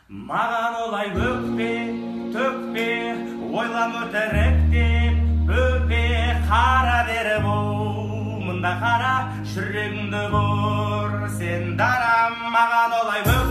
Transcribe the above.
Маған олай өкпе, төкпе, ойлам өтірік деп өпе, қара беріп мұнда қара жүрегіңді бұр, сен дара. Маған олай өкпе